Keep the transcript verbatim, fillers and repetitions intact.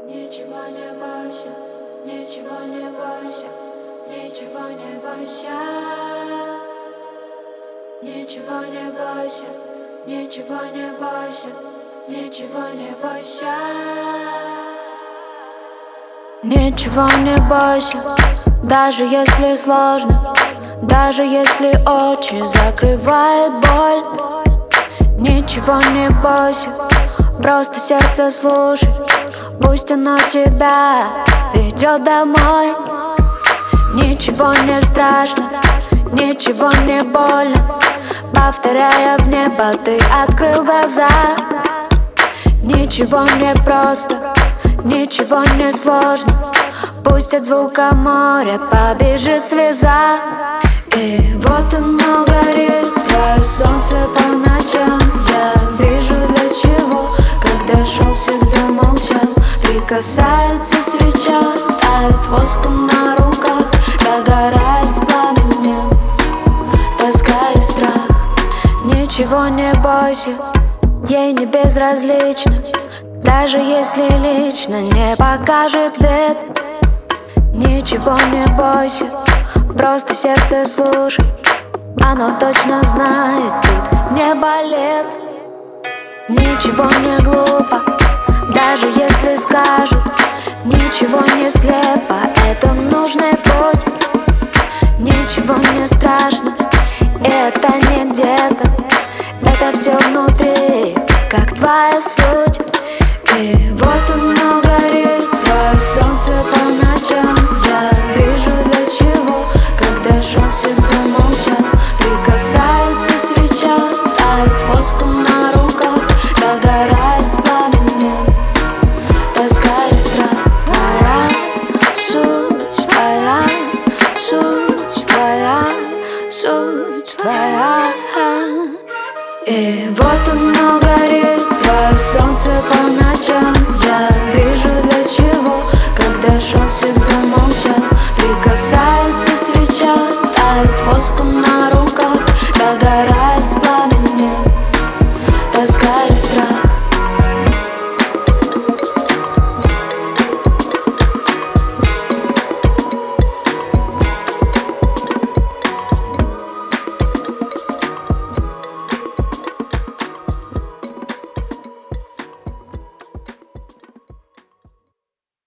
Ничего не бойся, ничего не бойся, ничего не бойся. Ничего не бойся, ничего не бойся, ничего не бойся. Ничего не бойся, даже если сложно, даже если очи закрывает боль. Ничего не бойся, просто сердце слушай, пусть оно тебя ведет домой. Ничего не страшно, ничего не больно, повторяя в небо, ты открыл глаза. Ничего не просто, ничего не сложно, пусть от звука моря побежит слеза. И вот оно горит, твое солнце по ночам. Я вижу, для чего, когда шел, всегда молчал. Прикасается свеча, тает воском на руках, догорает с пламенем тоска и страх. Ничего не бойся, ей не безразлично, даже если лично не покажет вид. Ничего не бойся, просто сердце слушай, оно точно знает, тут не болит. Ничего не глупо, даже если скажут, ничего не слепо, это нужный путь. Ничего не страшно, это не где-то, это все внутри, как твоя суть. И вот оно горит, твое солнце по ночам. Я вижу, для чего, когда шел, всегда молчал. Прикасается свеча, тает воском на руках, догорает с пламенем тоска и страх. Твоя суть, твоя суть, твоя суть, твоя. И вот оно горит, твое солнце по ночам. Я